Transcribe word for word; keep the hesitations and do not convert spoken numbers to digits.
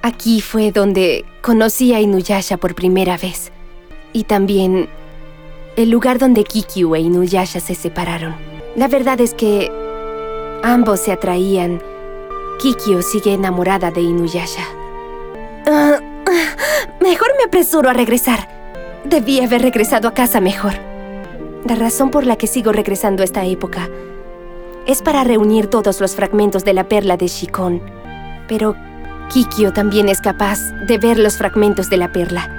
Aquí fue donde conocí a Inuyasha por primera vez. Y también el lugar donde Kikyo e Inuyasha se separaron. La verdad es que ambos se atraían. Kikyo sigue enamorada de Inuyasha. Uh, uh, mejor me apresuro a regresar. Debí haber regresado a casa mejor. La razón por la que sigo regresando a esta época es para reunir todos los fragmentos de la perla de Shikon. Pero Kikyo también es capaz de ver los fragmentos de la perla.